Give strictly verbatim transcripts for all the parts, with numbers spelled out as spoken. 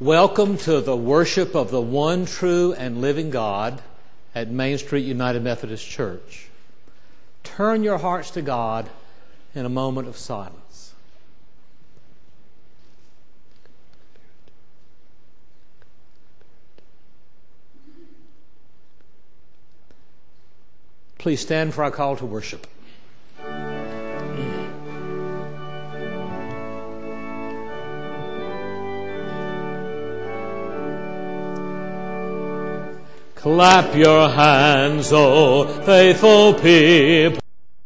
Welcome to the worship of the one true and living God at Main Street United Methodist Church. Turn your hearts to God in a moment of silence. Please stand for our call to worship. Clap your hands, O faithful people.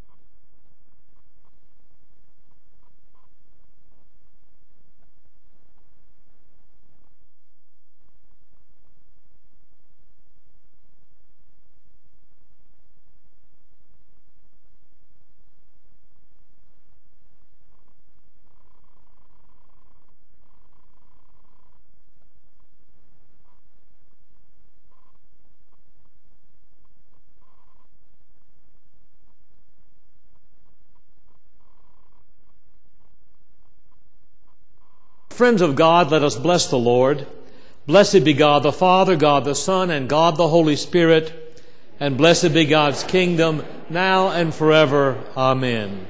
Friends of God, let us bless the Lord. Blessed be God the Father, God the Son, and God the Holy Spirit. And blessed be God's kingdom, now and forever. Amen.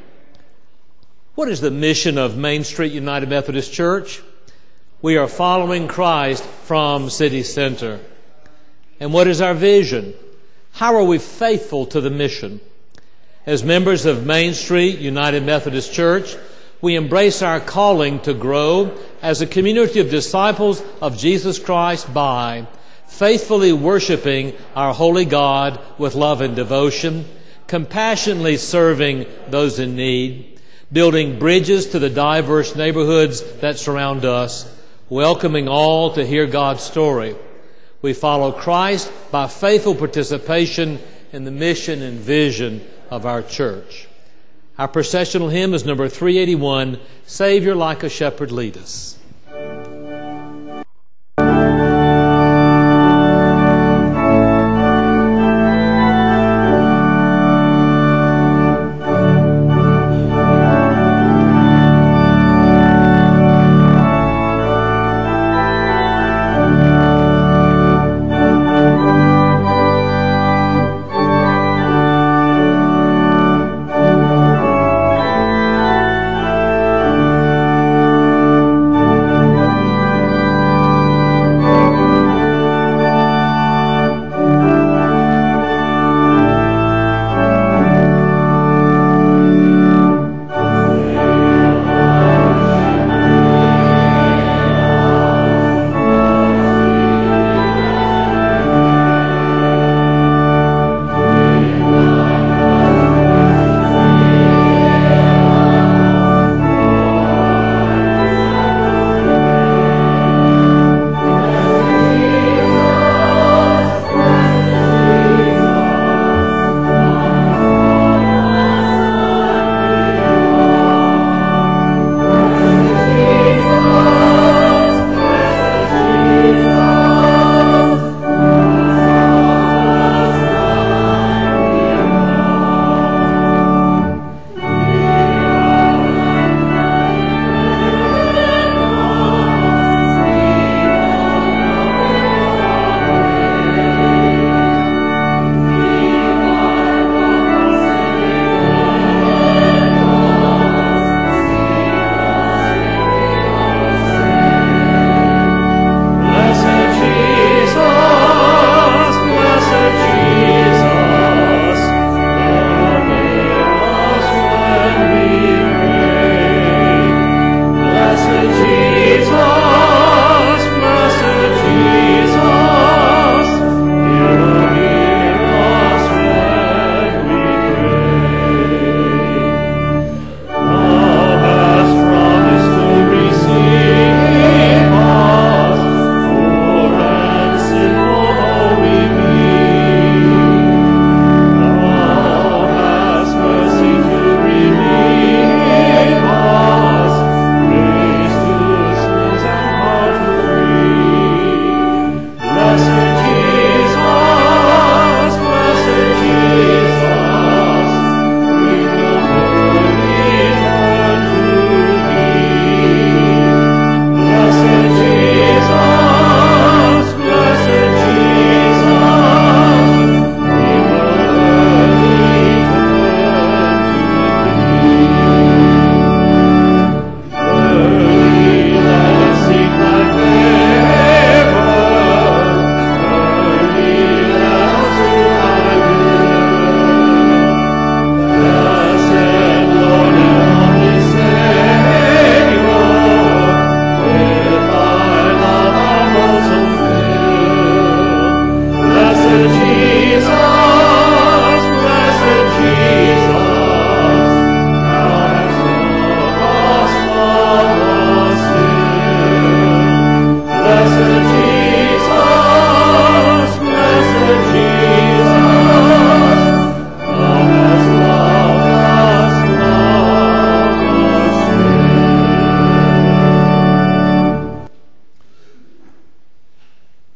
What is the mission of Main Street United Methodist Church? We are following Christ from City Center. And what is our vision? How are we faithful to the mission? As members of Main Street United Methodist Church, we embrace our calling to grow as a community of disciples of Jesus Christ by faithfully worshiping our holy God with love and devotion, compassionately serving those in need, building bridges to the diverse neighborhoods that surround us, welcoming all to hear God's story. We follow Christ by faithful participation in the mission and vision of our church. Our processional hymn is number three eighty-one, Savior Like a Shepherd Lead Us. Thank you.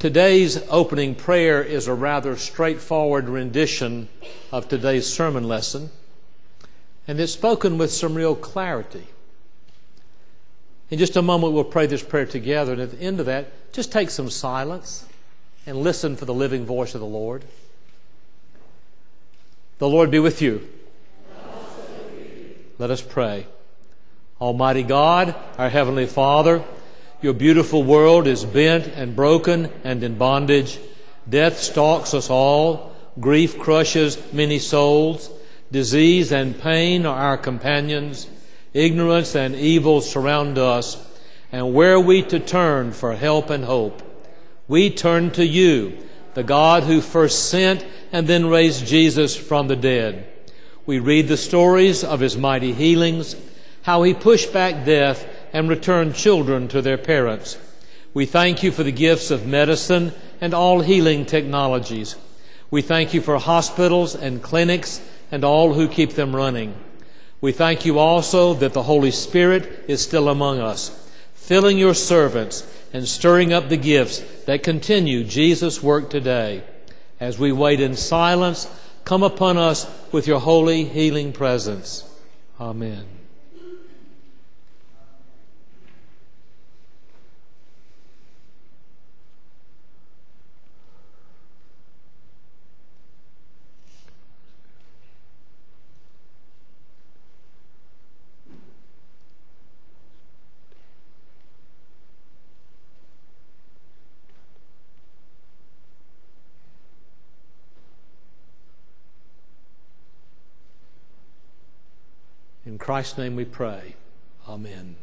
Today's opening prayer is a rather straightforward rendition of today's sermon lesson, and it's spoken with some real clarity. In just a moment, we'll pray this prayer together, and at the end of that, just take some silence and listen for the living voice of the Lord. The Lord be with you. Let us pray. Almighty God, our Heavenly Father, your beautiful world is bent and broken and in bondage. Death stalks us all. Grief crushes many souls. Disease and pain are our companions. Ignorance and evil surround us. And where are we to turn for help and hope? We turn to you, the God who first sent and then raised Jesus from the dead. We read the stories of his mighty healings, how he pushed back death and returned children to their parents. We thank you for the gifts of medicine and all healing technologies. We thank you for hospitals and clinics and all who keep them running. We thank you also that the Holy Spirit is still among us, filling your servants and stirring up the gifts that continue Jesus' work today. As we wait in silence, come upon us with your holy healing presence. Amen. In Christ's name we pray. Amen.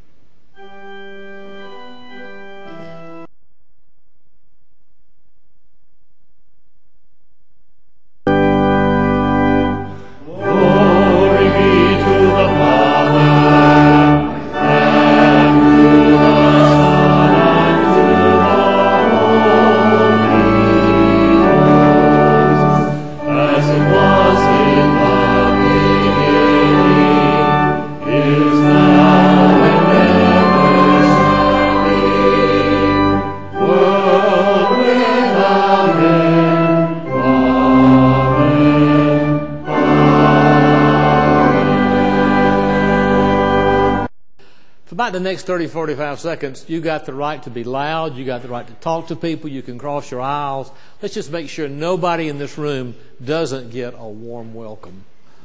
About the next thirty, forty-five seconds, you got the right to be loud. You got the right to talk to people. You can cross your aisles. Let's just make sure nobody in this room doesn't get a warm welcome.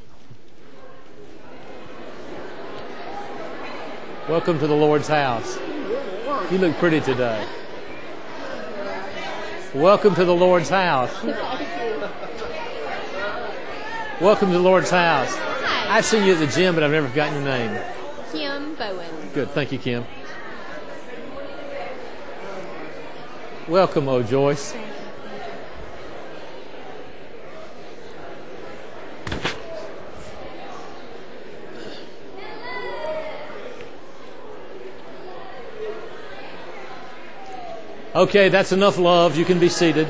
Welcome to the Lord's house. You look pretty today. Welcome to the Lord's house. Welcome to the Lord's house. Hi. I've seen you at the gym, but I've never forgotten your name. Kim Bowen. Good. Thank you, Kim. Welcome, O Joyce. Okay, that's enough love. You can be seated.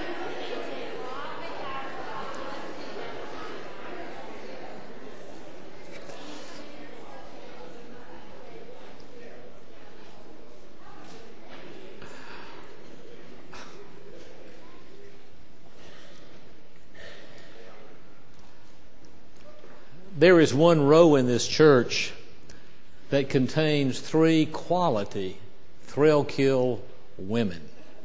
There is one row in this church that contains three quality thrill-kill women.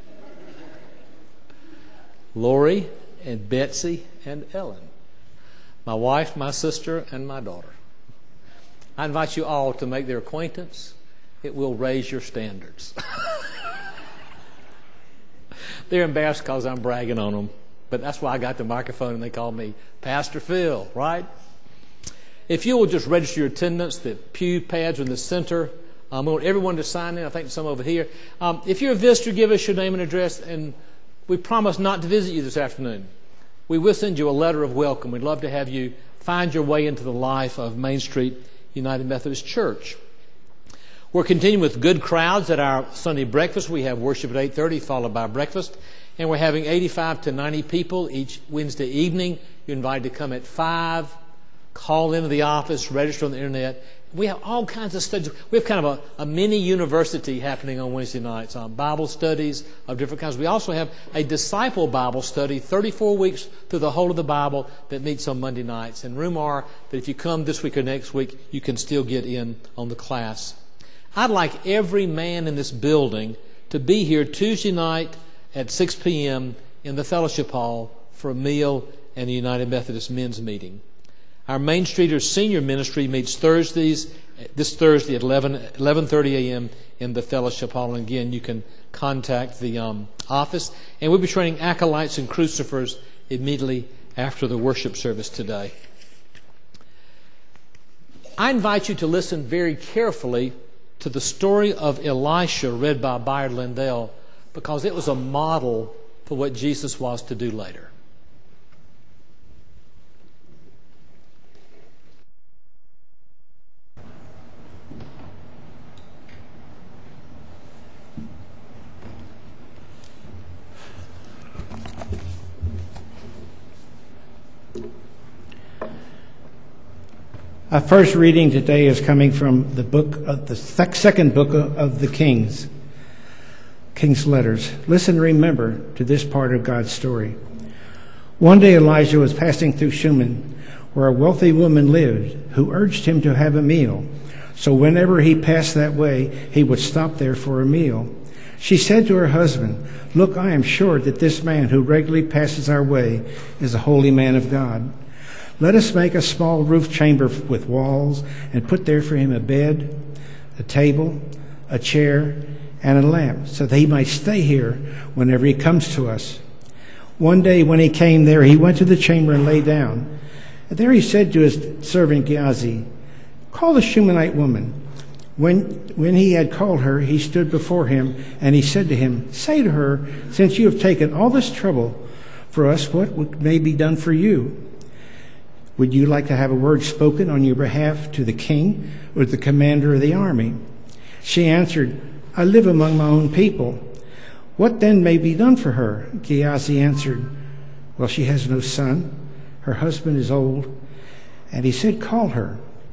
Lori and Betsy and Ellen. My wife, my sister, and my daughter. I invite you all to make their acquaintance. It will raise your standards. They're embarrassed because I'm bragging on them. But that's why I got the microphone and they call me Pastor Phil, right? If you will just register your attendance, the pew pads are in the center. Um, I want everyone to sign in. I think some over here. Um, if you're a visitor, give us your name and address, and we promise not to visit you this afternoon. We will send you a letter of welcome. We'd love to have you find your way into the life of Main Street United Methodist Church. We're continuing with good crowds at our Sunday breakfast. We have worship at eight thirty, followed by breakfast. And we're having eighty-five to ninety people each Wednesday evening. You're invited to come at five. Call into the office, register on the internet, We have all kinds of studies. We have kind of a, a mini university happening on Wednesday nights, um, Bible studies of different kinds. We also have a disciple Bible study, thirty-four weeks through the whole of the Bible, that meets on Monday nights. And room are that if you come this week or next week, you can still get in on the class. I'd like every man in this building to be here Tuesday night at six p.m. in the fellowship hall for a meal and a United Methodist men's meeting. Our Main Streeters Senior Ministry meets Thursdays, this Thursday at eleven thirty a.m. in the fellowship hall. And again, you can contact the um, office. And we'll be training acolytes and crucifers immediately after the worship service today. I invite you to listen very carefully to the story of Elisha read by Bayard Lindell, because it was a model for what Jesus was to do later. Our first reading today is coming from the book of the second book of the Kings, King's letters. Listen and remember to this part of God's story. One day Elijah was passing through Shunem, where a wealthy woman lived, who urged him to have a meal. So whenever he passed that way, he would stop there for a meal. She said to her husband, "Look, I am sure that this man who regularly passes our way is a holy man of God. Let us make a small roof chamber with walls and put there for him a bed, a table, a chair, and a lamp, so that he might stay here whenever he comes to us." One day when he came there, he went to the chamber and lay down. And there he said to his servant Gehazi, "Call the Shunammite woman." When, when he had called her, he stood before him, and he said to him, "Say to her, since you have taken all this trouble for us, what may be done for you? Would you like to have a word spoken on your behalf to the king or the commander of the army?" She answered, "I live among my own people. What then may be done for her?" Gehazi answered, "Well, she has no son. Her husband is old." And he said, "Call her."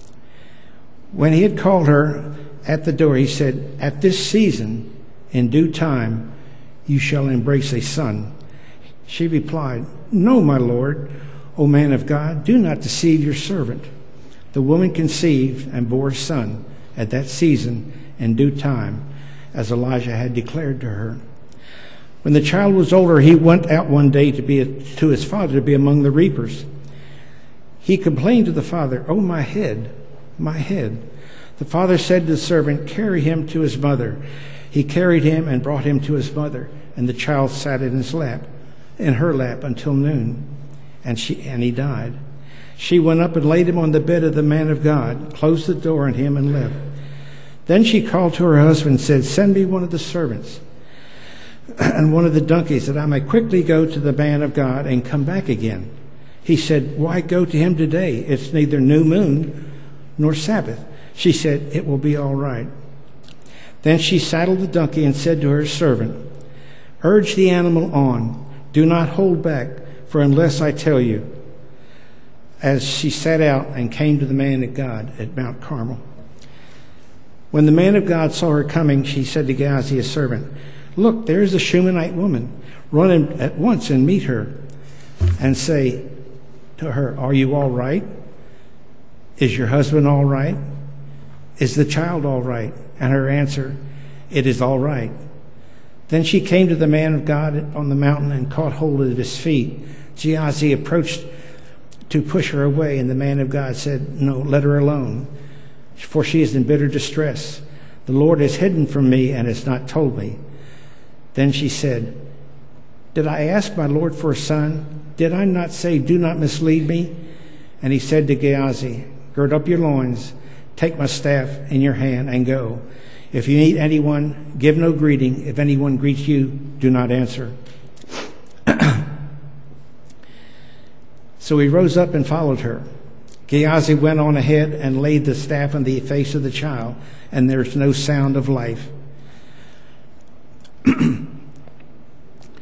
When he had called her at the door, he said, "At this season, in due time, you shall embrace a son." She replied, "No, my lord. O man of God, do not deceive your servant." The woman conceived and bore a son at that season in due time, as Elijah had declared to her. When the child was older, he went out one day to be a, to his father to be among the reapers. He complained to the father, "Oh, my head, my head." The father said to the servant, "Carry him to his mother." He carried him and brought him to his mother, and the child sat in his lap, in her lap until noon. And she and he died. She went up and laid him on the bed of the man of God, closed the door on him, and left. Then she called to her husband and said, "Send me one of the servants and one of the donkeys, that I may quickly go to the man of God and come back again." He said, "Why go to him today? It's neither new moon nor Sabbath." She said, "It will be all right." Then she saddled the donkey and said to her servant, "Urge the animal on. Do not hold back, for unless I tell you." As she set out and came to the man of God at Mount Carmel. When the man of God saw her coming, she said to Gehazi, his servant, "Look, there is a Shunammite woman. Run in at once and meet her, and say to her, 'Are you all right? Is your husband all right? Is the child all right?' And her answer, 'It is all right.' Then she came to the man of God on the mountain and caught hold of his feet. Gehazi approached to push her away, and the man of God said, 'No, let her alone, for she is in bitter distress. The Lord has hidden from me and has not told me.' Then she said, 'Did I ask my Lord for a son? Did I not say, do not mislead me?' And he said to Gehazi, 'Gird up your loins, take my staff in your hand, and go. If you meet anyone, give no greeting. If anyone greets you, do not answer.' So he rose up and followed her. Gehazi went on ahead and laid the staff on the face of the child, and there was no sound of life.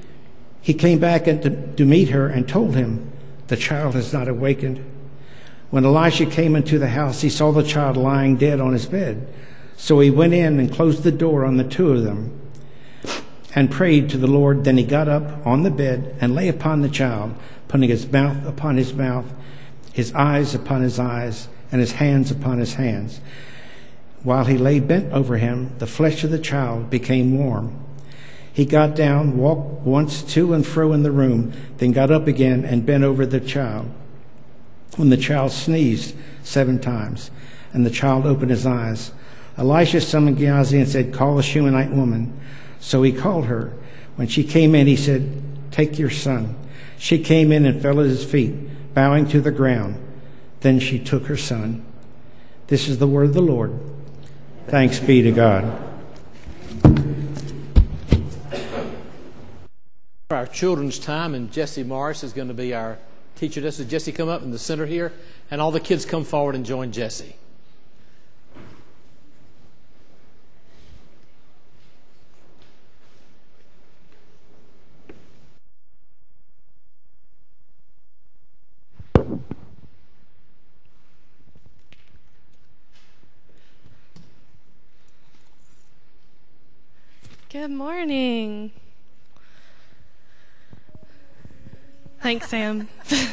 He came back to, to meet her and told him, 'The child has not awakened.' When Elisha came into the house, he saw the child lying dead on his bed. So he went in and closed the door on the two of them and prayed to the Lord. Then he got up on the bed and lay upon the child, putting his mouth upon his mouth, his eyes upon his eyes, and his hands upon his hands. While he lay bent over him, the flesh of the child became warm. He got down, walked once to and fro in the room, then got up again and bent over the child. When the child sneezed seven times, and the child opened his eyes, Elisha summoned Gehazi and said, "Call the Shunammite woman." So he called her. When she came in, he said, "Take your son." She came in and fell at his feet, bowing to the ground. Then she took her son. This is the word of the Lord. Thanks be to God. For our children's time, and Jesse Morris is going to be our teacher. This is Jesse, come up in the center here, and all the kids come forward and join Jesse. Good morning. Thanks, Sam.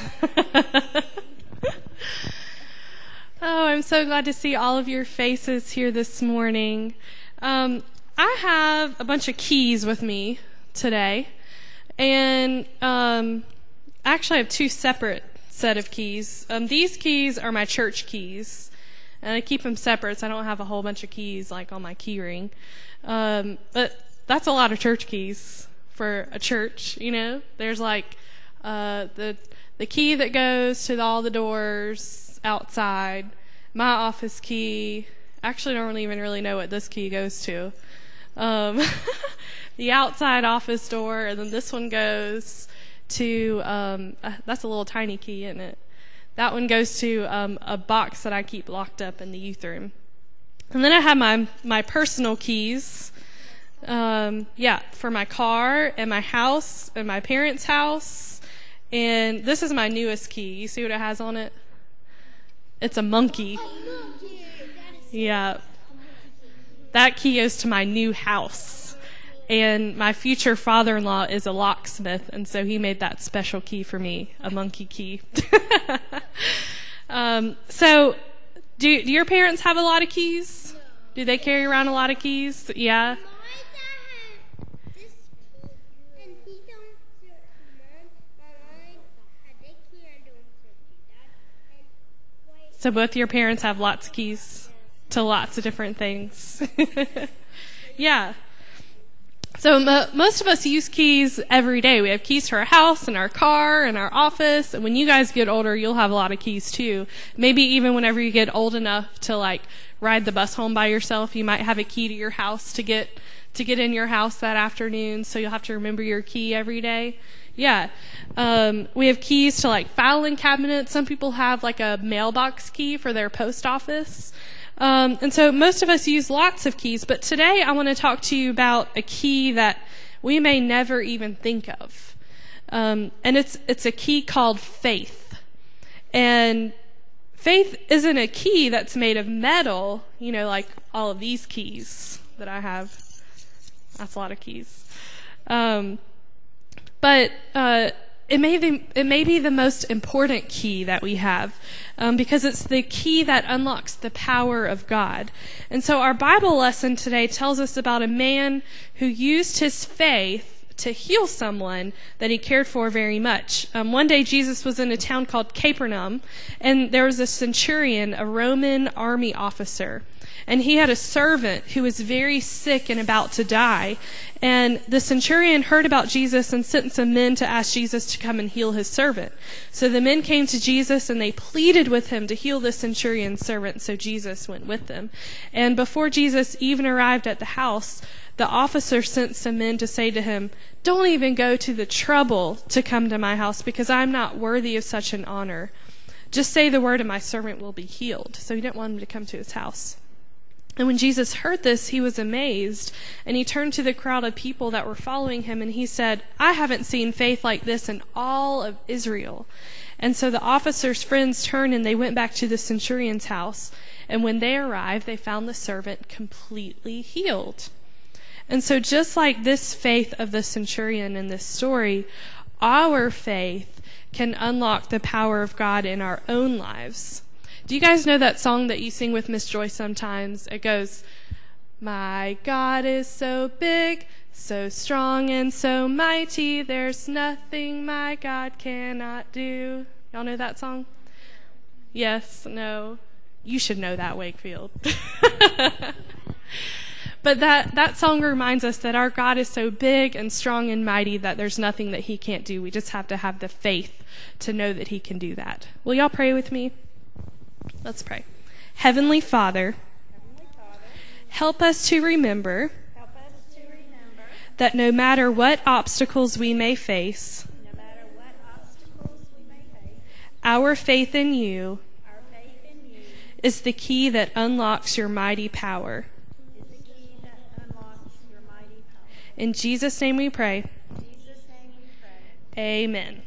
Oh, I'm so glad to see all of your faces here this morning. Um, I have a bunch of keys with me today, and um, actually I have two separate set of keys. Um, these keys are my church keys, and I keep them separate so I don't have a whole bunch of keys like on my key ring. Um, but that's a lot of church keys for a church, you know. There's like uh, the the key that goes to all the doors outside, my office key. Actually, I don't even really know what this key goes to. Um, the outside office door, and then this one goes to, um, uh, that's a little tiny key, isn't it? That one goes to um, a box that I keep locked up in the youth room. And then I have my my personal keys, um, yeah, for my car and my house and my parents' house. And this is my newest key. You see what it has on it? It's a monkey. Yeah. That key goes to my new house. And my future father-in-law is a locksmith, and so he made that special key for me, a monkey key. um, so, do, do your parents have a lot of keys? No. Do they carry around a lot of keys? Yeah? So both your parents have lots of keys to lots of different things. Yeah. So mo- most of us use keys every day. We have keys to our house and our car and our office. And when you guys get older, you'll have a lot of keys too. Maybe even whenever you get old enough to like ride the bus home by yourself, you might have a key to your house to get to get in your house that afternoon. So you'll have to remember your key every day. Yeah. Um, we have keys to like filing cabinets. Some people have like a mailbox key for their post office. Um, and so most of us use lots of keys, but today I want to talk to you about a key that we may never even think of. Um, and it's it's a key called faith. And faith isn't a key that's made of metal, you know, like all of these keys that I have. That's a lot of keys. Um, but uh, it may be, it may be the most important key that we have. Um, because it's the key that unlocks the power of God. And so our Bible lesson today tells us about a man who used his faith to heal someone that he cared for very much. Um, one day Jesus was in a town called Capernaum, and there was a centurion, a Roman army officer. And he had a servant who was very sick and about to die. And the centurion heard about Jesus and sent some men to ask Jesus to come and heal his servant. So the men came to Jesus and they pleaded with him to heal the centurion's servant. So Jesus went with them. And before Jesus even arrived at the house, the officer sent some men to say to him, "Don't even go to the trouble to come to my house because I'm not worthy of such an honor. Just say the word and my servant will be healed." So he didn't want him to come to his house. And when Jesus heard this, he was amazed, and he turned to the crowd of people that were following him, and he said, I haven't seen faith like this in all of Israel. And so the officer's friends turned, and they went back to the centurion's house. And when they arrived, they found the servant completely healed. And so just like this faith of the centurion in this story, our faith can unlock the power of God in our own lives. Do you guys know that song that you sing with Miss Joy sometimes? It goes, my God is so big, so strong and so mighty, there's nothing my God cannot do. Y'all know that song? Yes, no. You should know that, Wakefield. But that, that song reminds us that our God is so big and strong and mighty that there's nothing that he can't do. We just have to have the faith to know that he can do that. Will y'all pray with me? Let's pray. Heavenly Father, Heavenly Father help us to remember, help us to remember that no matter what obstacles we may face, no matter what obstacles we may face, our faith in you, our faith in you is the key that unlocks your mighty power. Is the key that unlocks your mighty power. In Jesus' name we pray. In Jesus' name we pray. Amen.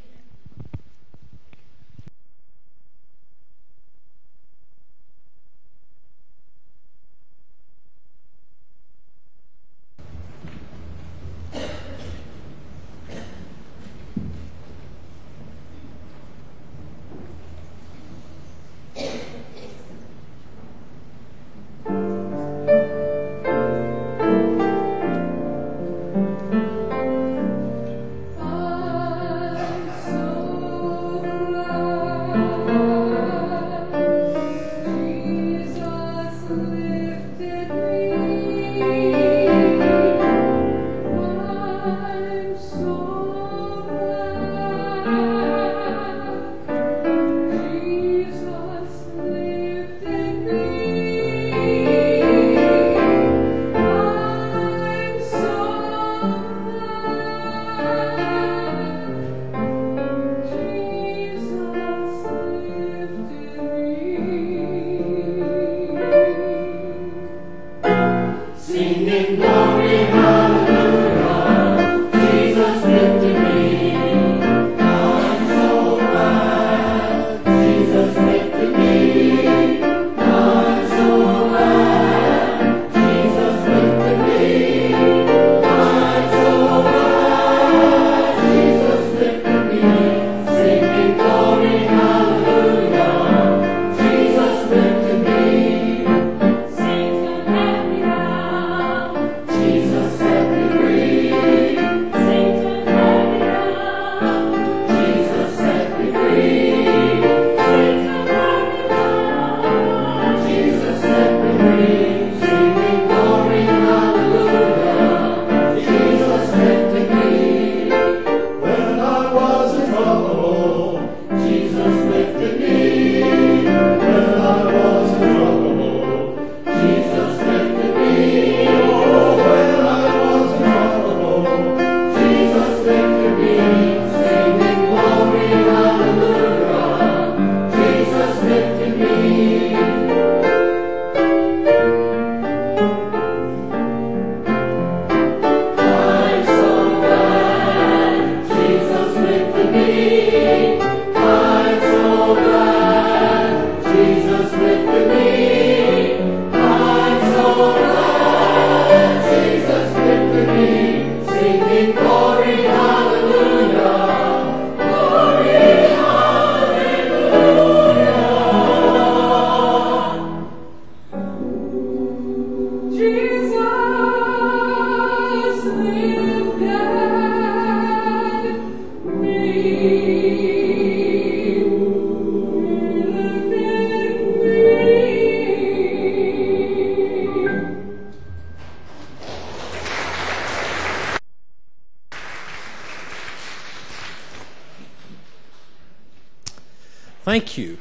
Thank you.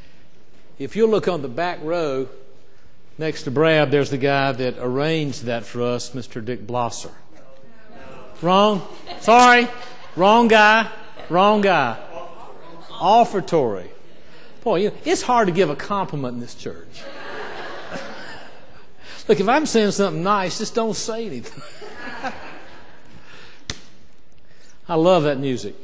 If you'll look on the back row next to Brad, there's the guy that arranged that for us, Mister Dick Blosser. Wrong? Sorry. Wrong guy. Wrong guy. Offertory. Boy, you know, it's hard to give a compliment in this church. Look, if I'm saying something nice, just don't say anything. I love that music.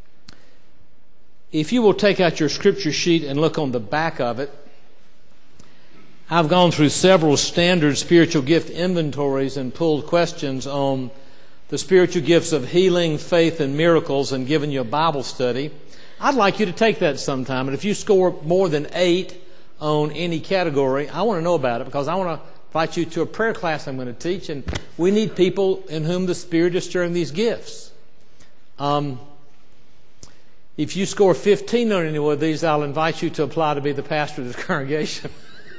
If you will take out your scripture sheet and look on the back of it, I've gone through several standard spiritual gift inventories and pulled questions on the spiritual gifts of healing, faith, and miracles and given you a Bible study. I'd like you to take that sometime. And if you score more than eight on any category, I want to know about it, because I want to invite you to a prayer class I'm going to teach, and we need people in whom the Spirit is stirring these gifts. Um, if you score fifteen on any one of these, I'll invite you to apply to be the pastor of this congregation.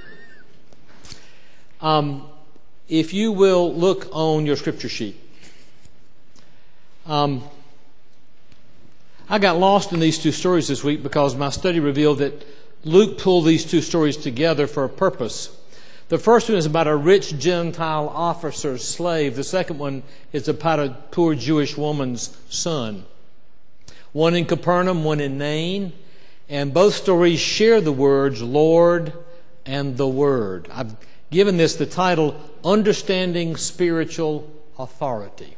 um, if you will look on your scripture sheet. Um, I got lost in these two stories this week because my study revealed that Luke pulled these two stories together for a purpose. The first one is about a rich Gentile officer's slave. The second one is about a poor Jewish woman's son. One in Capernaum, one in Nain. And both stories share the words Lord and the Word. I've given this the title, Understanding Spiritual Authority.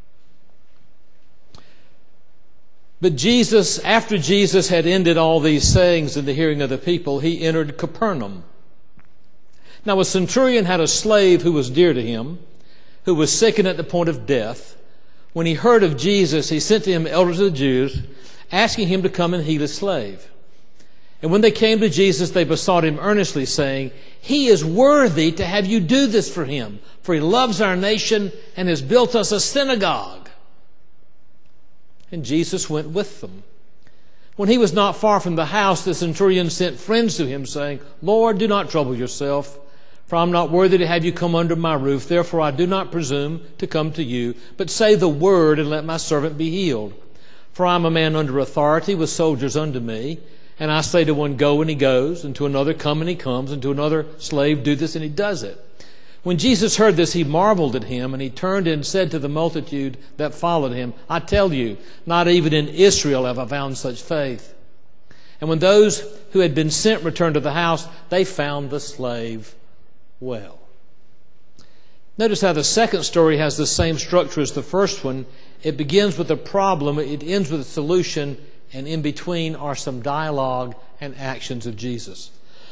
But Jesus, after Jesus had ended all these sayings in the hearing of the people, he entered Capernaum. Now a centurion had a slave who was dear to him, who was sick and at the point of death. When he heard of Jesus, he sent to him elders of the Jews, asking him to come and heal his slave. And when they came to Jesus, they besought him earnestly, saying, He is worthy to have you do this for him, for he loves our nation and has built us a synagogue. And Jesus went with them. When he was not far from the house, the centurion sent friends to him, saying, Lord, do not trouble yourself, for I am not worthy to have you come under my roof. Therefore I do not presume to come to you, but say the word, and let my servant be healed. For I am a man under authority, with soldiers under me. And I say to one, Go, and he goes, and to another, Come, and he comes, and to another, Slave, do this, and he does it. When Jesus heard this, he marveled at him, and he turned and said to the multitude that followed him, I tell you, not even in Israel have I found such faith. And when those who had been sent returned to the house, they found the slave well. Notice how the second story has the same structure as the first one. It begins with a problem, it ends with a solution, and in between are some dialogue and actions of Jesus.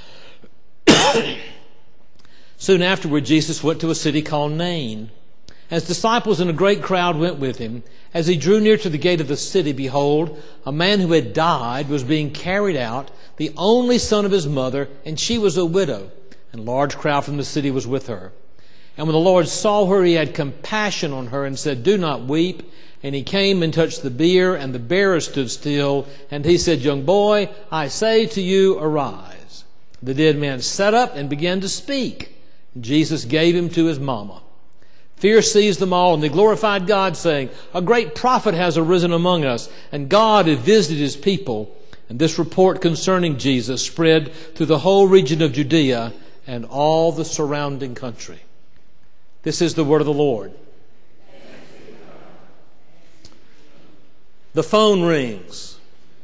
Soon afterward, Jesus went to a city called Nain. His disciples and a great crowd went with him. As he drew near to the gate of the city, behold, a man who had died was being carried out, the only son of his mother, and she was a widow, and a large crowd from the city was with her. And when the Lord saw her, he had compassion on her and said, Do not weep. And he came and touched the bier, and the bearer stood still. And he said, Young boy, I say to you, arise. The dead man sat up and began to speak. Jesus gave him to his mama. Fear seized them all, and they glorified God, saying, A great prophet has arisen among us, and God has visited his people. And this report concerning Jesus spread through the whole region of Judea and all the surrounding country. This is the word of the Lord. The phone rings.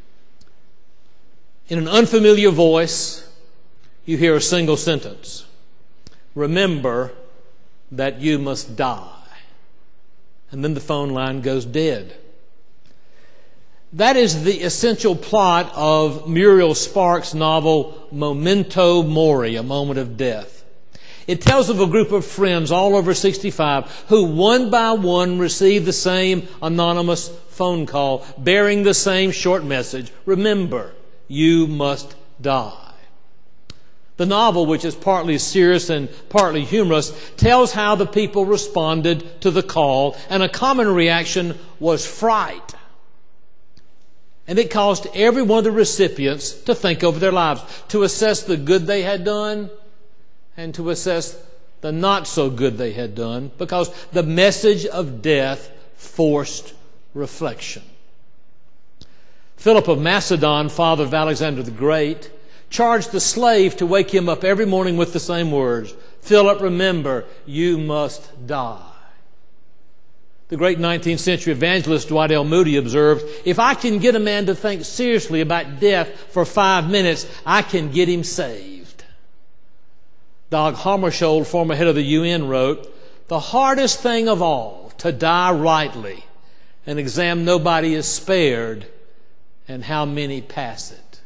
In an unfamiliar voice, you hear a single sentence. Remember that you must die. And then the phone line goes dead. That is the essential plot of Muriel Sparks' novel Memento Mori, A Moment of Death. It tells of a group of friends, all over sixty-five, who one by one received the same anonymous phone call, bearing the same short message. Remember, you must die. The novel, which is partly serious and partly humorous, tells how the people responded to the call, and a common reaction was fright. And it caused every one of the recipients to think over their lives, to assess the good they had done and to assess the not so good they had done, because the message of death forced reflection. Philip of Macedon, father of Alexander the Great, charged the slave to wake him up every morning with the same words, Philip, remember, you must die. The great nineteenth century evangelist Dwight L. Moody observed, if I can get a man to think seriously about death for five minutes, I can get him saved. Dag Hammarskjöld, former head of the U N, wrote, "The hardest thing of all, to die rightly, an exam nobody is spared, and how many pass it."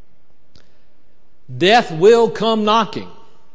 Death will come knocking,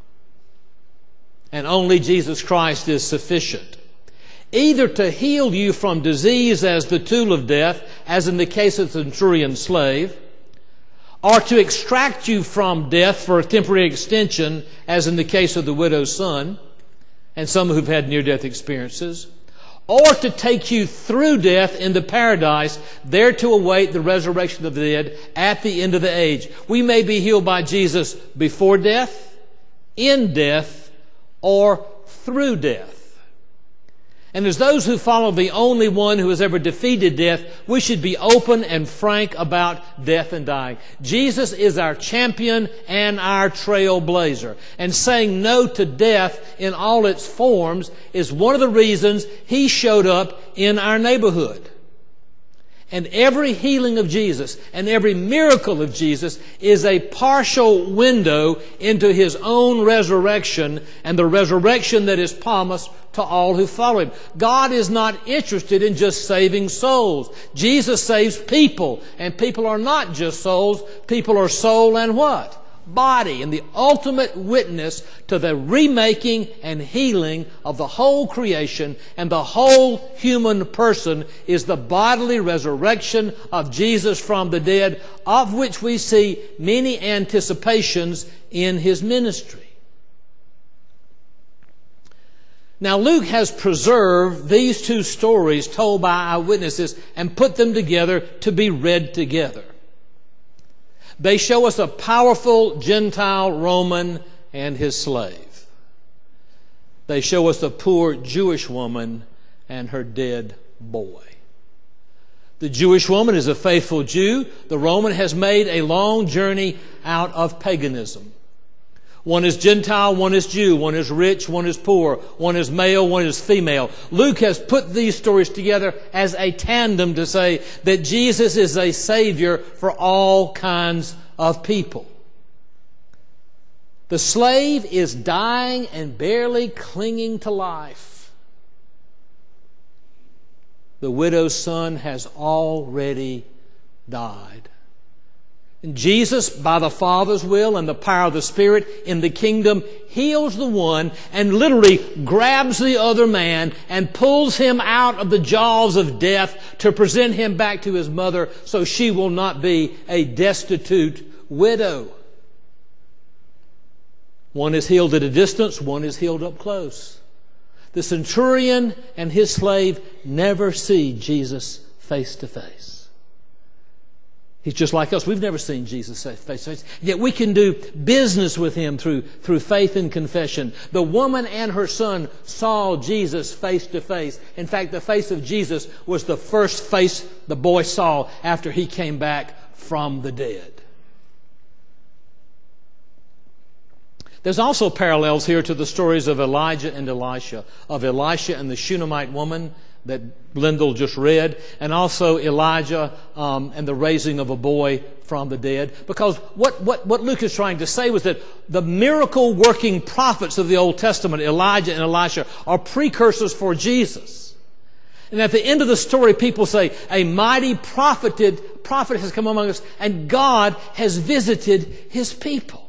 and only Jesus Christ is sufficient, either to heal you from disease as the tool of death, as in the case of the centurion slave, or to extract you from death for a temporary extension, as in the case of the widow's son, and some who've had near-death experiences, or to take you through death into paradise, there to await the resurrection of the dead at the end of the age. We may be healed by Jesus before death, in death, or through death. And as those who follow the only one who has ever defeated death, we should be open and frank about death and dying. Jesus is our champion and our trailblazer. And saying no to death in all its forms is one of the reasons He showed up in our neighborhood. And every healing of Jesus and every miracle of Jesus is a partial window into His own resurrection and the resurrection that is promised to all who follow Him. God is not interested in just saving souls. Jesus saves people, and people are not just souls. People are soul and what? Body, and the ultimate witness to the remaking and healing of the whole creation and the whole human person is the bodily resurrection of Jesus from the dead, of which we see many anticipations in His ministry. Now, Luke has preserved these two stories told by eyewitnesses and put them together to be read together. They show us a powerful Gentile Roman and his slave. They show us a poor Jewish woman and her dead boy. The Jewish woman is a faithful Jew. The Roman has made a long journey out of paganism. One is Gentile, one is Jew, one is rich, one is poor, one is male, one is female. Luke has put these stories together as a tandem to say that Jesus is a Savior for all kinds of people. The slave is dying and barely clinging to life. The widow's son has already died. And Jesus, by the Father's will and the power of the Spirit in the kingdom, heals the one and literally grabs the other man and pulls him out of the jaws of death to present him back to his mother so she will not be a destitute widow. One is healed at a distance, one is healed up close. The centurion and his slave never see Jesus face to face. He's just like us. We've never seen Jesus face to face. Yet we can do business with Him through, through faith and confession. The woman and her son saw Jesus face to face. In fact, the face of Jesus was the first face the boy saw after he came back from the dead. There's also parallels here to the stories of Elijah and Elisha, of Elisha and the Shunammite woman that Lyndall just read, and also Elijah um, and the raising of a boy from the dead. Because what, what, what Luke is trying to say was that the miracle-working prophets of the Old Testament, Elijah and Elisha, are precursors for Jesus. And at the end of the story, people say, a mighty propheted, prophet has come among us, and God has visited His people.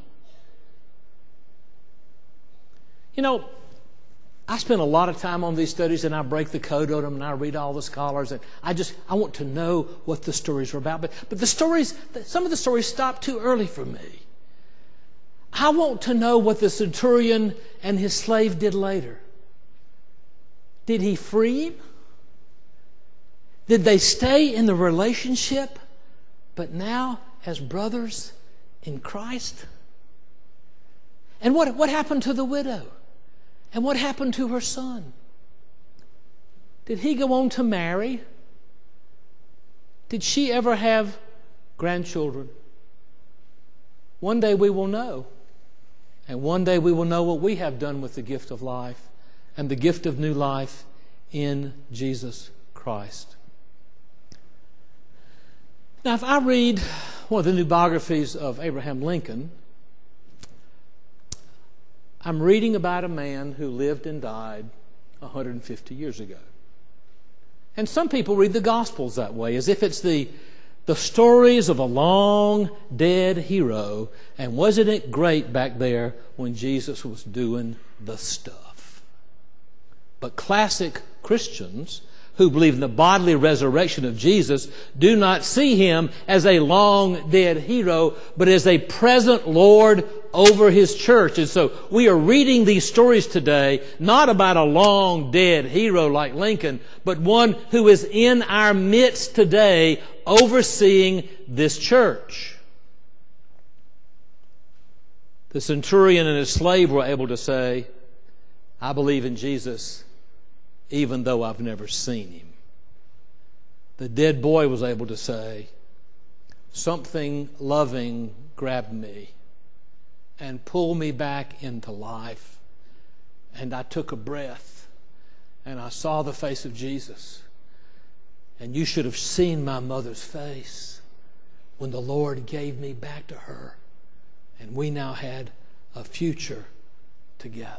You know, I spend a lot of time on these studies, and I break the code on them, and I read all the scholars, and I just, I want to know what the stories are about. But, but the stories, some of the stories stop too early for me. I want to know what the centurion and his slave did later. Did he free him? Did they stay in the relationship, but now as brothers in Christ? And what, what happened to the widow? And what happened to her son? Did he go on to marry? Did she ever have grandchildren? One day we will know. And one day we will know what we have done with the gift of life and the gift of new life in Jesus Christ. Now, if I read one of the new biographies of Abraham Lincoln, I'm reading about a man who lived and died one hundred fifty years ago. And some people read the Gospels that way, as if it's the, the stories of a long dead hero. And wasn't it great back there when Jesus was doing the stuff? But classic Christians who believe in the bodily resurrection of Jesus do not see him as a long dead hero, but as a present Lord over his church. And so we are reading these stories today, not about a long dead hero like Lincoln, but one who is in our midst today overseeing this church. The centurion and his slave were able to say, I believe in Jesus even though I've never seen him. The dead boy was able to say, something loving grabbed me and pulled me back into life. And I took a breath and I saw the face of Jesus. And you should have seen my mother's face when the Lord gave me back to her. And we now had a future together.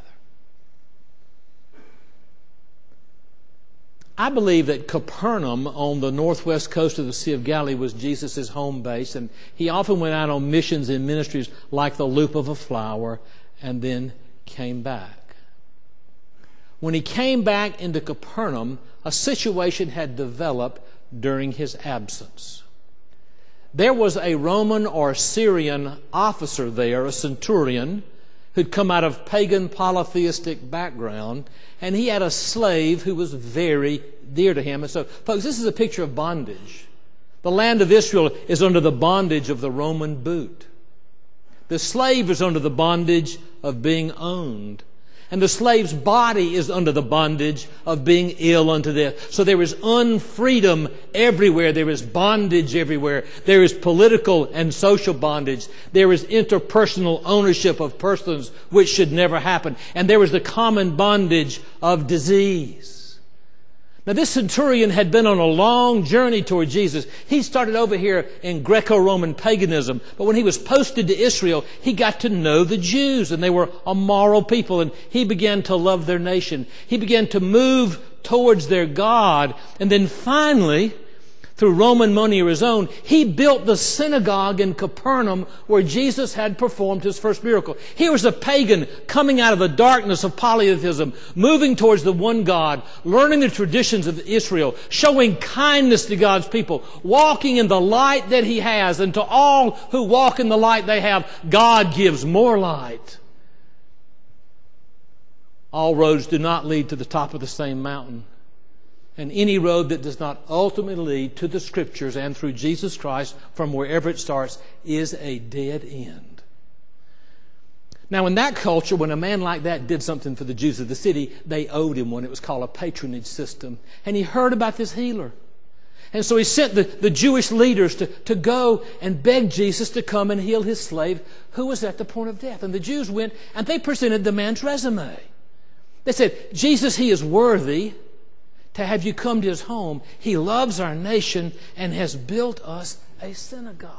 I believe that Capernaum on the northwest coast of the Sea of Galilee was Jesus' home base, and he often went out on missions and ministries like the loop of a flower and then came back. When he came back into Capernaum, a situation had developed during his absence. There was a Roman or Syrian officer there, a centurion, who'd come out of pagan polytheistic background, and he had a slave who was very dear to him. And so, folks, this is a picture of bondage. The land of Israel is under the bondage of the Roman boot. The slave is under the bondage of being owned. And the slave's body is under the bondage of being ill unto death. So there is unfreedom everywhere. There is bondage everywhere. There is political and social bondage. There is interpersonal ownership of persons, which should never happen. And there is the common bondage of disease. Now, this centurion had been on a long journey toward Jesus. He started over here in Greco-Roman paganism, but when he was posted to Israel, he got to know the Jews, and they were a moral people, and he began to love their nation. He began to move towards their God, and then finally, through Roman money of his own, he built the synagogue in Capernaum where Jesus had performed his first miracle. Here was a pagan coming out of the darkness of polytheism, moving towards the one God, learning the traditions of Israel, showing kindness to God's people, walking in the light that he has, and to all who walk in the light they have, God gives more light. All roads do not lead to the top of the same mountain. And any road that does not ultimately lead to the Scriptures and through Jesus Christ from wherever it starts is a dead end. Now, in that culture, when a man like that did something for the Jews of the city, they owed him one. It was called a patronage system. And he heard about this healer. And so he sent the, the Jewish leaders to, to go and beg Jesus to come and heal his slave who was at the point of death. And the Jews went and they presented the man's resume. They said, Jesus, he is worthy to have you come to his home. He loves our nation and has built us a synagogue.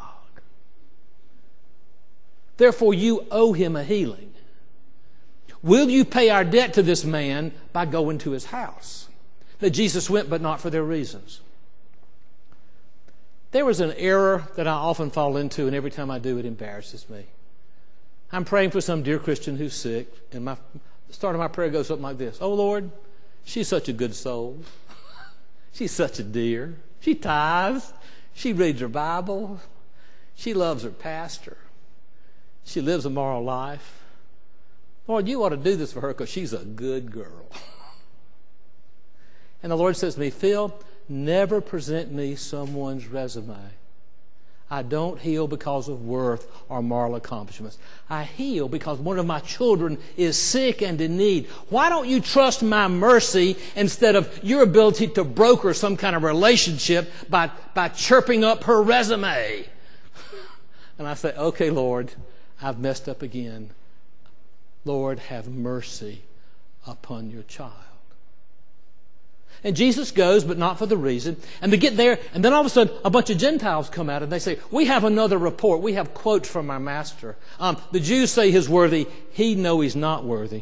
Therefore, you owe him a healing. Will you pay our debt to this man by going to his house? That Jesus went, but not for their reasons. There was an error that I often fall into, and every time I do, it embarrasses me. I'm praying for some dear Christian who's sick, and my the start of my prayer goes something like this. Oh, Lord, she's such a good soul. She's such a dear. She tithes. She reads her Bible. She loves her pastor. She lives a moral life. Lord, you ought to do this for her because she's a good girl. And the Lord says to me, Phil, never present me someone's resume. I don't heal because of worth or moral accomplishments. I heal because one of my children is sick and in need. Why don't you trust my mercy instead of your ability to broker some kind of relationship by, by chirping up her resume? And I say, okay, Lord, I've messed up again. Lord, have mercy upon your child. And Jesus goes, but not for the reason. And they get there, and then all of a sudden, a bunch of Gentiles come out, and they say, we have another report. We have quotes from our master. Um, the Jews say he's worthy. He know he's not worthy.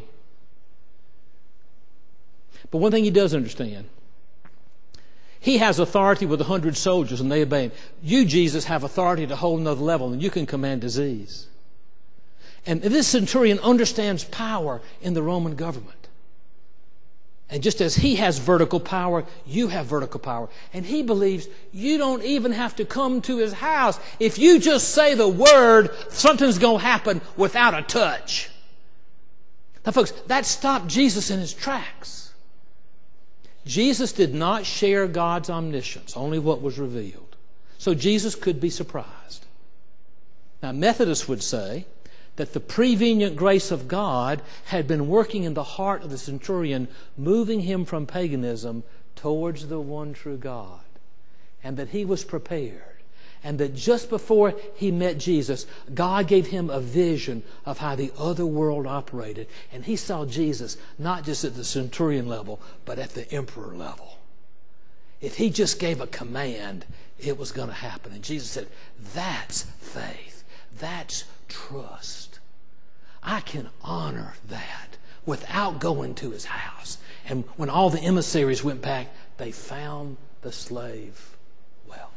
But one thing he does understand, he has authority with a hundred soldiers, and they obey him. You, Jesus, have authority at a whole nother level, and you can command disease. And this centurion understands power in the Roman government. And just as he has vertical power, you have vertical power. And he believes you don't even have to come to his house. If you just say the word, something's going to happen without a touch. Now, folks, that stopped Jesus in his tracks. Jesus did not share God's omniscience, only what was revealed. So Jesus could be surprised. Now, Methodists would say that the prevenient grace of God had been working in the heart of the centurion, moving him from paganism towards the one true God, and that he was prepared, and that just before he met Jesus, God gave him a vision of how the other world operated, and he saw Jesus not just at the centurion level, but at the emperor level. If he just gave a command, it was going to happen. And Jesus said, that's faith. That's trust. I can honor that without going to his house. And when all the emissaries went back, they found the slave well.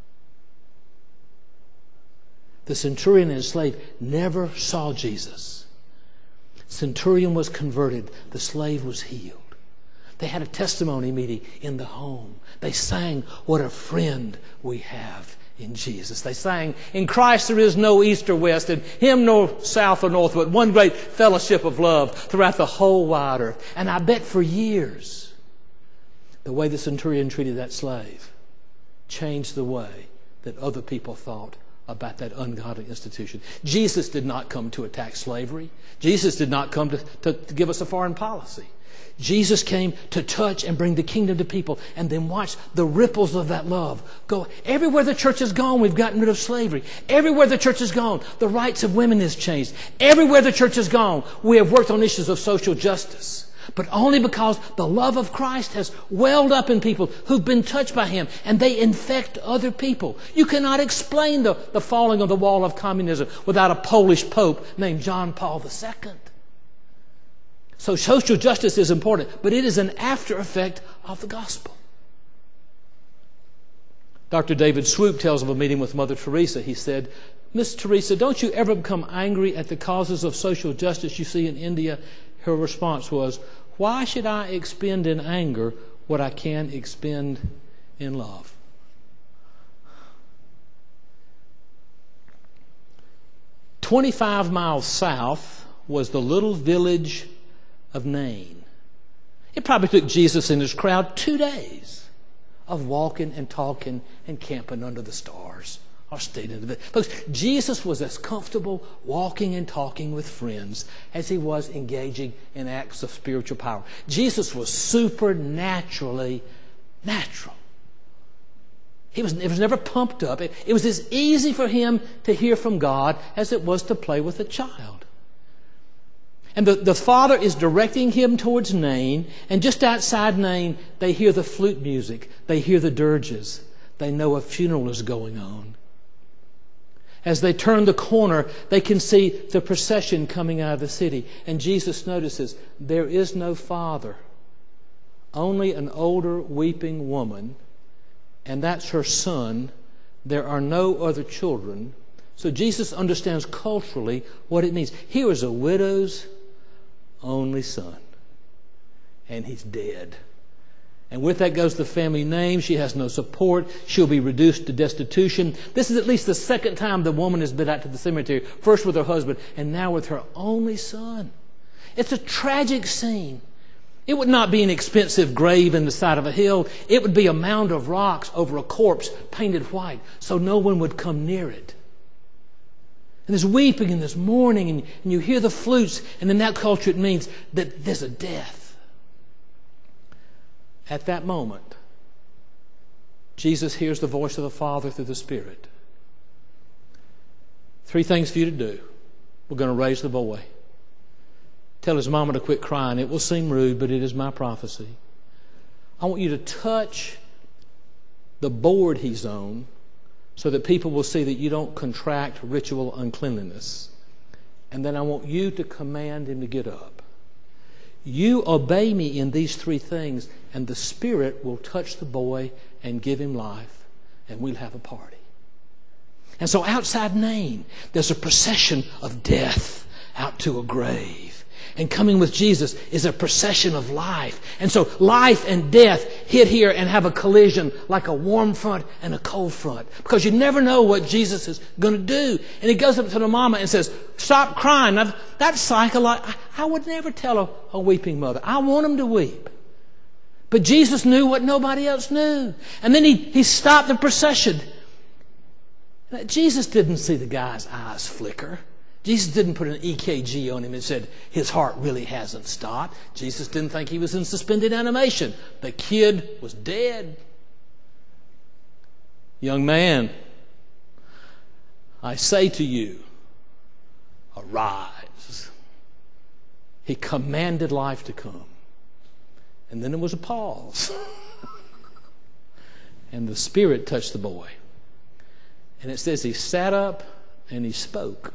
The centurion and his slave never saw Jesus. Centurion was converted. The slave was healed. They had a testimony meeting in the home. They sang, what a friend we have in Jesus. They sang, in Christ there is no east or west, and him no south or north, but one great fellowship of love throughout the whole wide earth. And I bet for years, the way the centurion treated that slave changed the way that other people thought about that ungodly institution. Jesus did not come to attack slavery. Jesus did not come to, to, to give us a foreign policy. Jesus came to touch and bring the kingdom to people, and then watch the ripples of that love go. Everywhere the church has gone, we've gotten rid of slavery. Everywhere the church has gone, the rights of women has changed. Everywhere the church has gone, we have worked on issues of social justice. But only because the love of Christ has welled up in people who've been touched by him, and they infect other people. You cannot explain the, the falling of the wall of communism without a Polish pope named John Paul the Second. So social justice is important, but it is an after effect of the gospel. Doctor David Swoop tells of a meeting with Mother Teresa. He said, Miss Teresa, don't you ever become angry at the causes of social justice you see in India? Her response was, why should I expend in anger what I can expend in love? Twenty-five miles south was the little village of Nain. It probably took Jesus and his crowd two days of walking and talking and camping under the stars or staying in the village. Folks, Jesus was as comfortable walking and talking with friends as he was engaging in acts of spiritual power. Jesus was supernaturally natural. He was, it was never pumped up. It, it was as easy for him to hear from God as it was to play with a child. And the, the father is directing him towards Nain, and just outside Nain, they hear the flute music. They hear the dirges. They know a funeral is going on. As they turn the corner, they can see the procession coming out of the city. And Jesus notices, there is no father, only an older weeping woman, and that's her son. There are no other children. So Jesus understands culturally what it means. Here is a widow's only son, and he's dead. And with that goes the family name. She has no support. She'll be reduced to destitution. This is at least the second time the woman has been out to the cemetery, first with her husband and now with her only son. It's a tragic scene. It would not be an expensive grave in the side of a hill. It would be a mound of rocks over a corpse painted white so no one would come near it. And there's weeping and there's mourning, and, and you hear the flutes, and in that culture it means that there's a death. At that moment, Jesus hears the voice of the Father through the Spirit. Three things for you to do. We're going to raise the boy. Tell his mama to quit crying. It will seem rude, but it is my prophecy. I want you to touch the board he's on so that people will see that you don't contract ritual uncleanliness. And then I want you to command him to get up. You obey me in these three things, and the Spirit will touch the boy and give him life, and we'll have a party. And so outside Nain, there's a procession of death out to a grave. And coming with Jesus is a procession of life. And so life and death hit here and have a collision like a warm front and a cold front. Because you never know what Jesus is going to do. And he goes up to the mama and says, stop crying. Now, that cycle, I, I would never tell a, a weeping mother. I want them to weep. But Jesus knew what nobody else knew. And then he, he stopped the procession. Jesus didn't see the guy's eyes flicker. Jesus didn't put an E K G on him and said, his heart really hasn't stopped. Jesus didn't think he was in suspended animation. The kid was dead. Young man, I say to you, arise. He commanded life to come. And then there was a pause. And the Spirit touched the boy. And it says he sat up and he spoke.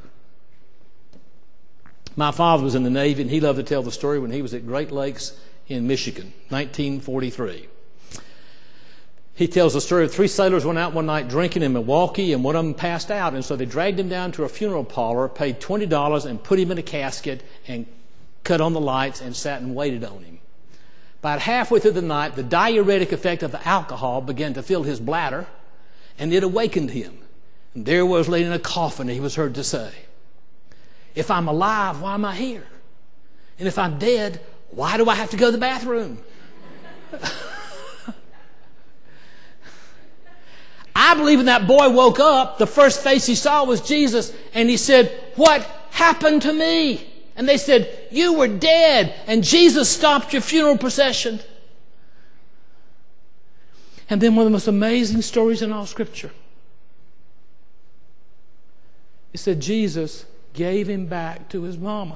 My father was in the Navy, and he loved to tell the story when he was at Great Lakes in Michigan, nineteen forty-three. He tells the story of three sailors went out one night drinking in Milwaukee, and one of them passed out. And so they dragged him down to a funeral parlor, paid twenty dollars, and put him in a casket, and cut on the lights, and sat and waited on him. About halfway through the night, the diuretic effect of the alcohol began to fill his bladder, and it awakened him. And there was laid in a coffin, he was heard to say, if I'm alive, why am I here? And if I'm dead, why do I have to go to the bathroom? I believe when that boy woke up, the first face he saw was Jesus, and he said, what happened to me? And they said, you were dead, and Jesus stopped your funeral procession. And then one of the most amazing stories in all Scripture. It said Jesus gave him back to his mama.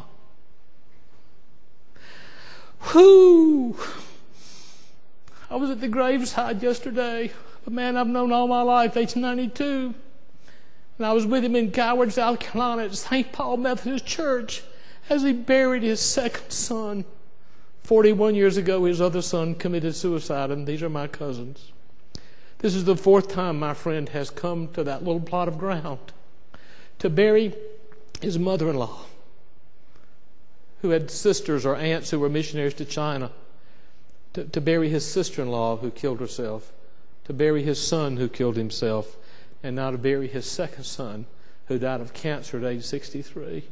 Whoo! I was at the graveside yesterday. A man I've known all my life, age ninety-two. And I was with him in Coward, South Carolina at Saint Paul Methodist Church as he buried his second son. forty-one years ago, his other son committed suicide, and these are my cousins. This is the fourth time my friend has come to that little plot of ground to bury his mother-in-law, who had sisters or aunts who were missionaries to China, to, to bury his sister-in-law who killed herself, to bury his son who killed himself, and now to bury his second son who died of cancer at age sixty-three.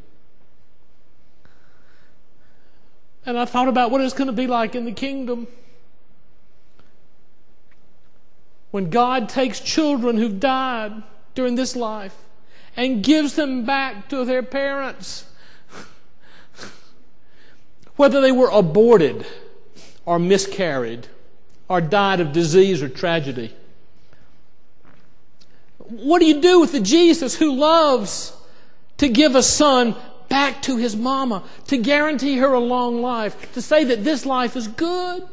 And I thought about what it's going to be like in the kingdom when God takes children who've died during this life and gives them back to their parents. Whether they were aborted or miscarried or died of disease or tragedy. What do you do with the Jesus who loves to give a son back to his mama, to guarantee her a long life, to say that this life is good?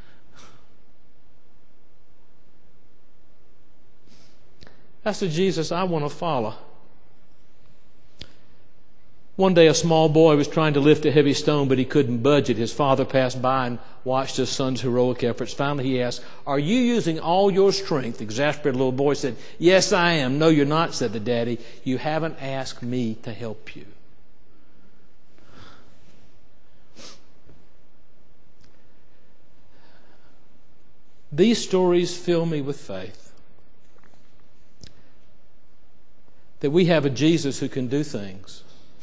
That's the Jesus I want to follow. One day a small boy was trying to lift a heavy stone, but he couldn't budge it. His father passed by and watched his son's heroic efforts. Finally he asked, are you using all your strength? The exasperated little boy said, yes, I am. No, you're not, said the daddy. You haven't asked me to help you. These stories fill me with faith that we have a Jesus who can do things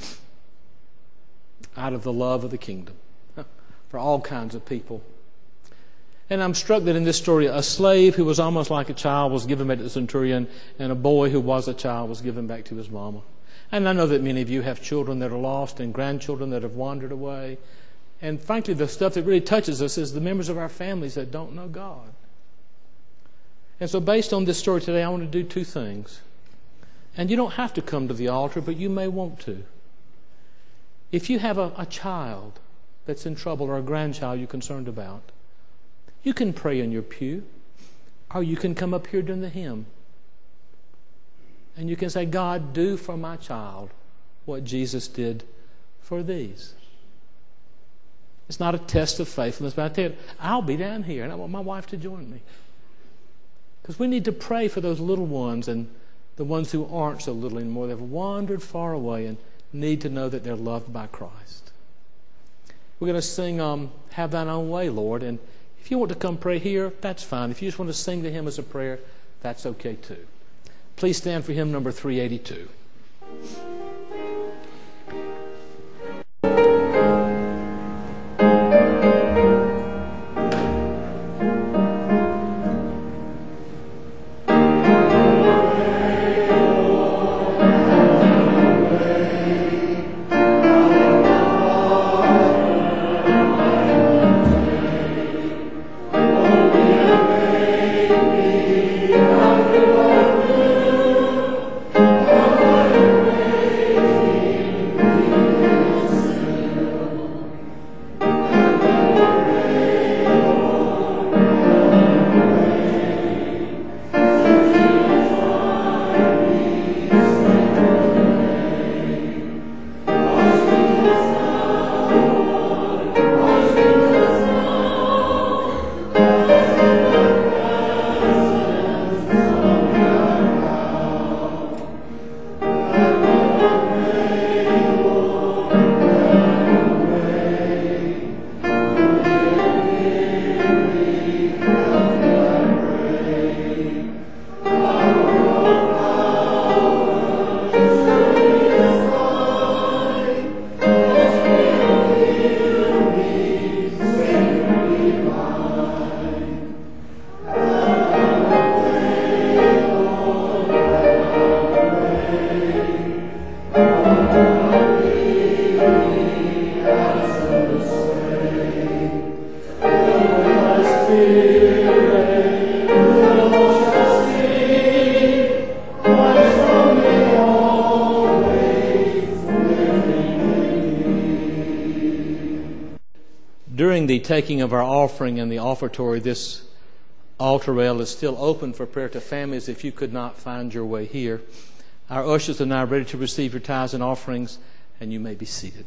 out of the love of the kingdom for all kinds of people. And I'm struck that in this story, a slave who was almost like a child was given back to the centurion, and a boy who was a child was given back to his mama. And I know that many of you have children that are lost and grandchildren that have wandered away. And frankly, the stuff that really touches us is the members of our families that don't know God. And so based on this story today, I want to do two things. And you don't have to come to the altar, but you may want to. If you have a, a child that's in trouble or a grandchild you're concerned about, You can pray in your pew, or you can come up here during the hymn. And you can say, God, do for my child what Jesus did for these. It's not a test of faithfulness, but I tell you, I'll be down here, and I want my wife to join me. Because we need to pray for those little ones and the ones who aren't so little anymore. They've wandered far away and need to know that they're loved by Christ. We're going to sing um, Have Thine Own Way, Lord. And if you want to come pray here, that's fine. If you just want to sing the hymn as a prayer, that's okay too. Please stand for hymn number three eighty-two. During the taking of our offering in the offertory, this altar rail is still open for prayer to families if you could not find your way here. Our ushers are now ready to receive your tithes and offerings, and you may be seated.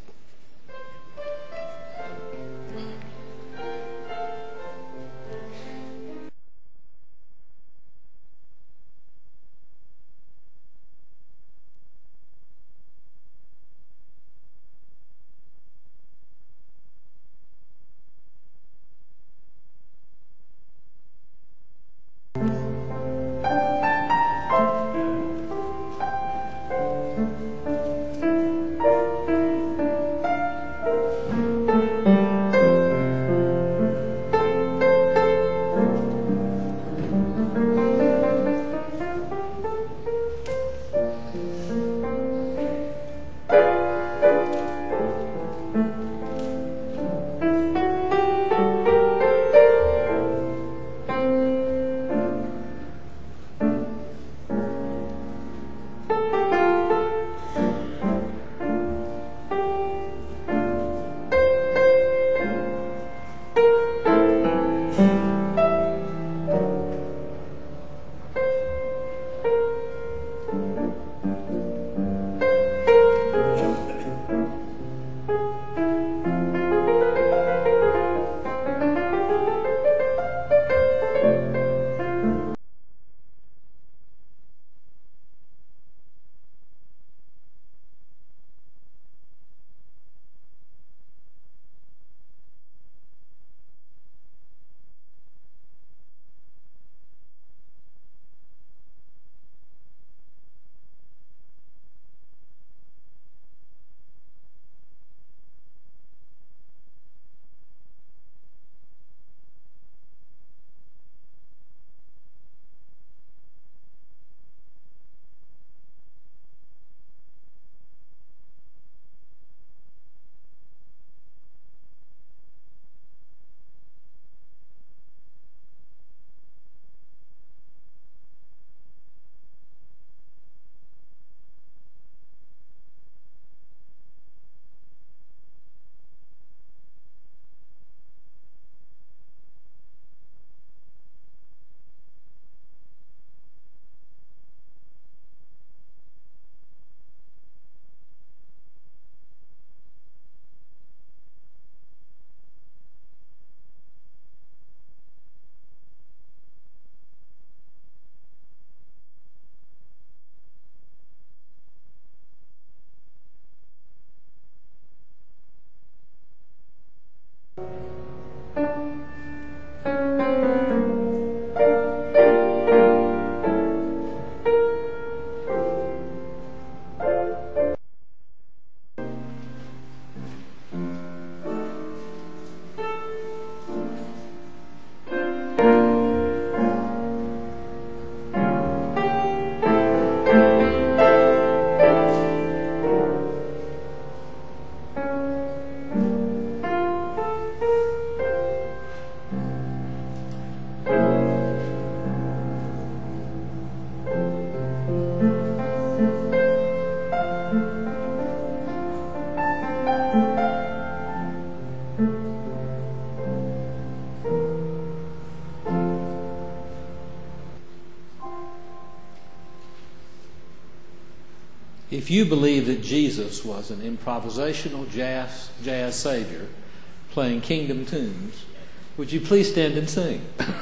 if you believe that Jesus was an improvisational jazz, jazz savior playing kingdom tunes, would you please stand and sing?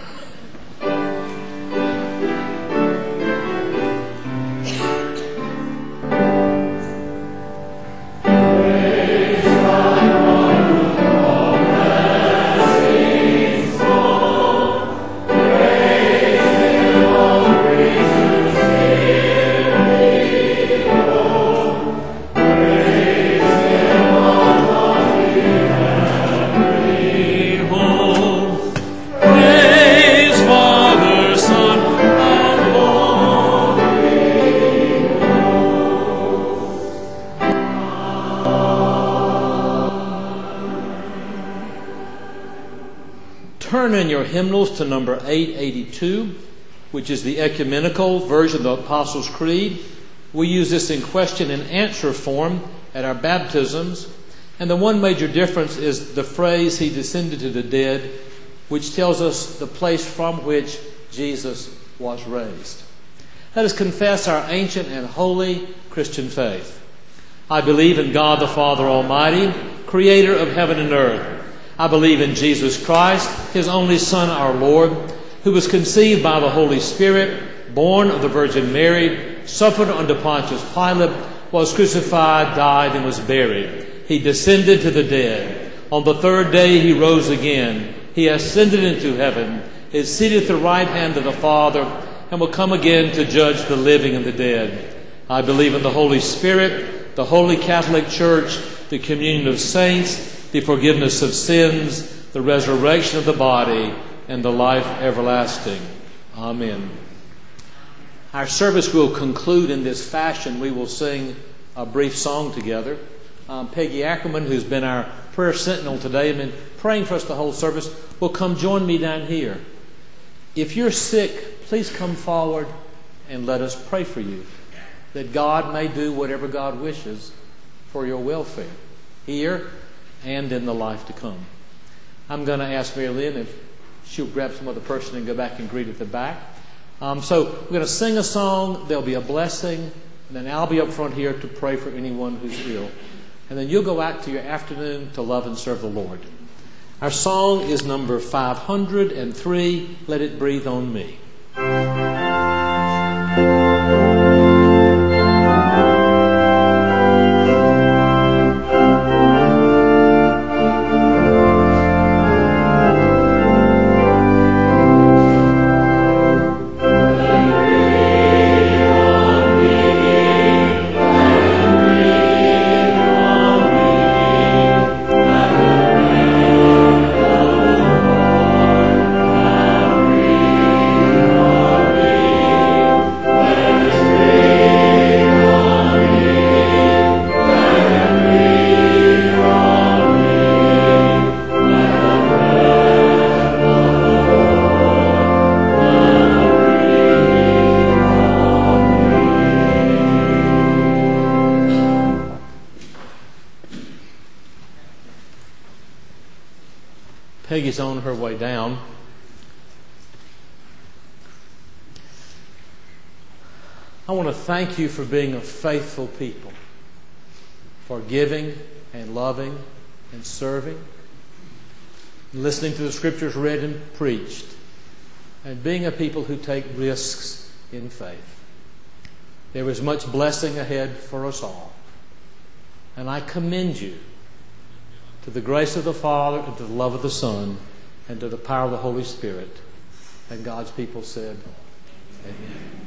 Turn in your hymnals to number eight eighty-two, which is the ecumenical version of the Apostles' Creed. We use this in question and answer form at our baptisms. And the one major difference is the phrase, "He descended to the dead," which tells us the place from which Jesus was raised. Let us confess our ancient and holy Christian faith. I believe in God the Father Almighty, creator of heaven and earth. I believe in Jesus Christ, His only Son, our Lord, who was conceived by the Holy Spirit, born of the Virgin Mary, suffered under Pontius Pilate, was crucified, died, and was buried. He descended to the dead. On the third day He rose again. He ascended into heaven, is seated at the right hand of the Father, and will come again to judge the living and the dead. I believe in the Holy Spirit, the Holy Catholic Church, the communion of saints, the forgiveness of sins, the resurrection of the body, and the life everlasting. Amen. Our service will conclude in this fashion. We will sing a brief song together. Um, Peggy Ackerman, who's been our prayer sentinel today and been praying for us the whole service, will come join me down here. If you're sick, please come forward and let us pray for you, that God may do whatever God wishes for your welfare here and in the life to come. I'm going to ask Mary Lynn if she'll grab some other person and go back and greet at the back. Um, so we're going to sing a song. There'll be a blessing. And then I'll be up front here to pray for anyone who's ill. And then you'll go out to your afternoon to love and serve the Lord. Our song is number five hundred three, Let It Breathe on Me. Peggy's on her way down. I want to thank you for being a faithful people, for giving and loving and serving, and listening to the Scriptures read and preached, and being a people who take risks in faith. There is much blessing ahead for us all. And I commend you to the grace of the Father, and to the love of the Son, and to the power of the Holy Spirit. And God's people said, Amen.